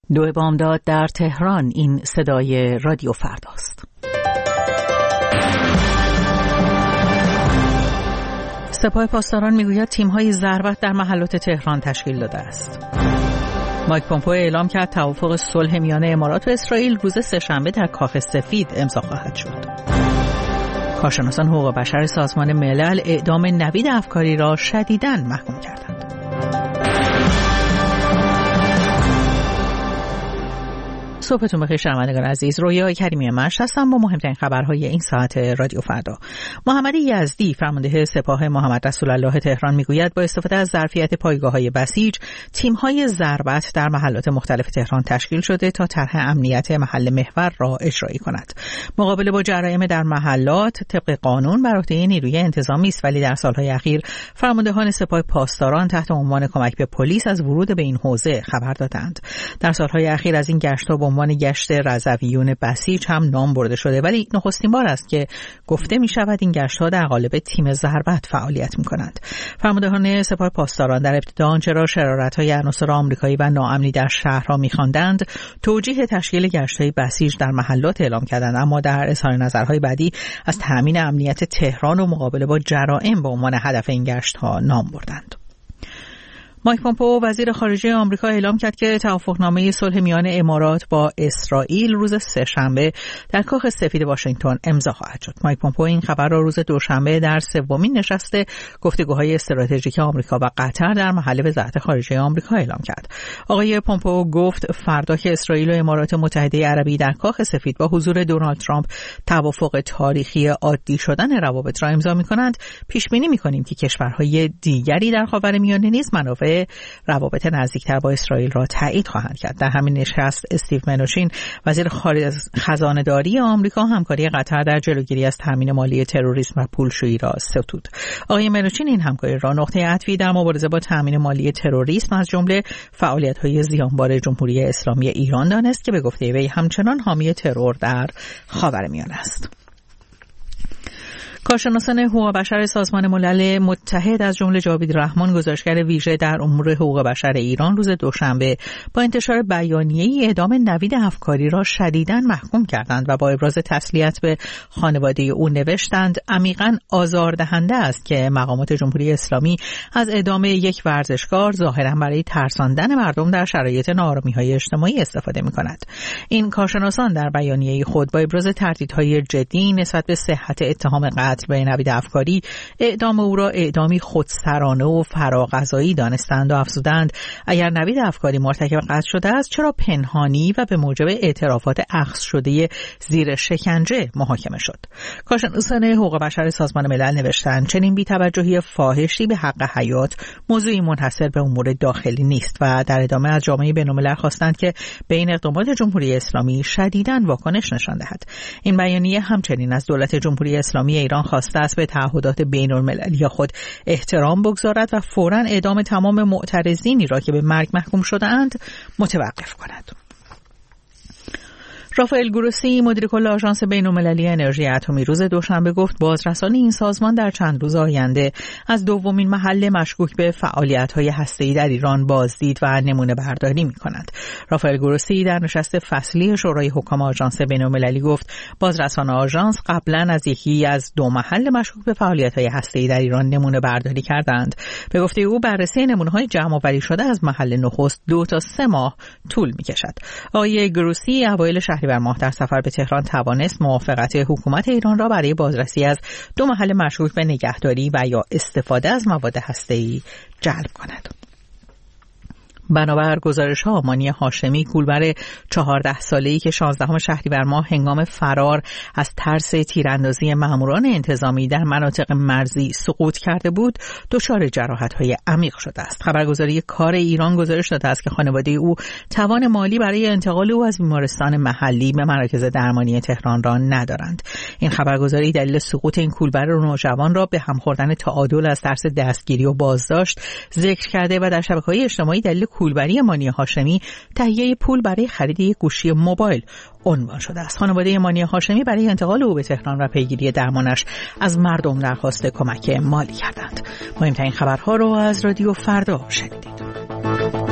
دو بامداد در تهران. این صدای رادیو فرداست. سپاه پاسداران میگوید تیم‌های ضربت در محلات تهران تشکیل داده است. مایک پومپئو اعلام کرد توافق صلح میان امارات و اسرائیل روز سه‌شنبه در کاخ سفید امضا خواهد شد. کارشناسان حقوق بشر سازمان ملل اعدام نوید افکاری را شدیداً محکوم کردند. صبحتون بخیر شنوندگان عزیز. رویا کریمی مشت هستم با مهمترین خبرهای این ساعت رادیو فردا. محمد یزدی فرمانده سپاه محمد رسول الله تهران میگوید با استفاده از ظرفیت پایگاه‌های بسیج تیم‌های ضربت در محلات مختلف تهران تشکیل شده تا طرح امنیت محل محور را اجرایی کند. مقابله با جرایم در محلات طبق قانون بر عهده نیروی انتظامی است، ولی در سال‌های اخیر فرماندهان سپاه پاسداران تحت عنوان کمک به پلیس از ورود به این حوزه خبر دادند. در سال‌های اخیر از این گشت‌ها به عنوان گشت رضویون بسیج هم نام برده شده، ولی نخستین بار است که گفته می شود این گشت‌ها در قالب تیم ضربت فعالیت می کنند. فرماندهان سپاه پاسداران در ابتدا آنچه را شرارت‌های عناصر آمریکایی و ناامنی در شهرها می خواندند توجیه تشکیل گشت‌های بسیج در محلات اعلام کردند، اما در اظهار نظرهای بعدی از تامین امنیت تهران و مقابله با جرایم به عنوان هدف این گشت‌ها نام بردند. مایک پومپئو وزیر خارجه آمریکا اعلام کرد که توافقنامه صلح میان امارات با اسرائیل روز سه‌شنبه در کاخ سفید واشنگتن امضا خواهد شد. مایک پومپئو این خبر را روز دوشنبه در سومین نشست گفتگوهای استراتژیک آمریکا و قطر در محل وزارت خارجه آمریکا اعلام کرد. آقای پومپئو گفت فردا که اسرائیل و امارات متحده عربی در کاخ سفید با حضور دونالد ترامپ توافق تاریخی عادی شدن روابط را امضا می‌کنند، پیش بینی می‌کنیم که کشورهای دیگری در خاورمیانه نیز منافع روابط نزدیکتر با اسرائیل را تایید خواهند کرد. در همین نشست استیو منوچین وزیر خزانه‌داری آمریکا همکاری قطر در جلوگیری از تامین مالی تروریسم و پولشویی را ستود. آقای منوچین این همکاری را نقطه عطفی در مبارزه با تامین مالی تروریسم از جمله فعالیت‌های زیانبار جمهوری اسلامی ایران دانست که به گفته وی همچنان حامی ترور در خاورمیانه است. کارشناسان حقوق بشر سازمان ملل متحد از جمله جاوید رحمان گزارشگر ویژه در امور حقوق بشر ایران روز دوشنبه با انتشار بیانیه‌ای اعدام نوید افکاری را شدیداً محکوم کردند و با ابراز تسلیت به خانواده او نوشتند عمیقاً آزاردهنده است که مقامات جمهوری اسلامی از اعدام یک ورزشکار ظاهراً برای ترساندن مردم در شرایط ناآرامی‌های اجتماعی استفاده می‌کند. این کارشناسان در بیانیه خود با ابراز تردیدهای جدی نسبت به صحت اتهام قتل به نوید افکاری اعدام او را اعدامی خودسرانه و فراغذایی دانستند و افزودند اگر نوید افکاری مرتکب قتل شده است چرا پنهانی و به موجب اعترافات اخذ شده زیر شکنجه محاکمه شد. کارشناسان حقوق بشر سازمان ملل نوشتند چنین بی‌توجهی فاحشی به حق حیات موضوعی منحصر به امور داخلی نیست و در ادامه از جامعه بین‌الملل خواستند که به این اقدامات جمهوری اسلامی شدیداً واکنش نشان دهد. این بیانیه همچنین از دولت جمهوری اسلامی ایران خواسته است به تعهدات بین‌المللی خود احترام بگذارد و فوراً اعدام تمام معترضینی را که به مرگ محکوم شده‌اند متوقف کند. رافائل گروسی مدیر کل آژانس بین‌المللی انرژی اتمی روز دوشنبه گفت بازرسانی این سازمان در چند روز آینده از دومین محل مشکوک به فعالیت‌های هسته‌ای در ایران بازدید و نمونه برداری می‌کند. رافائل گروسی در نشست فصلی شورای حکام آژانس بین‌المللی گفت بازرسان آژانس قبلا از یکی از دو محل مشکوک به فعالیت‌های هسته‌ای در ایران نمونه برداری کردند. به گفته او بررسی نمونه‌های جمع‌آوری شده از محل نخست 2 تا 3 ماه طول می‌کشد. آقای گروسی اوایل شهریور ماه در سفر به تهران توانست موافقت حکومت ایران را برای بازرسی از 2 محل مشکوک به نگهداری و یا استفاده از مواد هسته‌ای جلب کند. بنابر گزارش‌ها مانی هاشمی کولبر 14 ساله‌ای که 16 شهریور ماه هنگام فرار از ترس تیراندازی ماموران انتظامی در مناطق مرزی سقوط کرده بود دچار جراحت‌های عمیق شده است. خبرگزاری کار ایران گزارش داده است که خانواده او توان مالی برای انتقال او از بیمارستان محلی به مراکز درمانی تهران را ندارند. این خبرگزاری دلیل سقوط این کولبر نوجوان را به هم خوردن تعادل از ترس دستگیری و بازداشت ذکر کرده و در شبکه‌های اجتماعی دلیل کولبری مانی هاشمی تهیه پول برای خرید یک گوشی موبایل عنوان شده است. خانواده مانی هاشمی برای انتقال او به تهران و پیگیری درمانش از مردم درخواست کمک مالی کردند. مهمترین خبرها را از رادیو فردا شنیدید.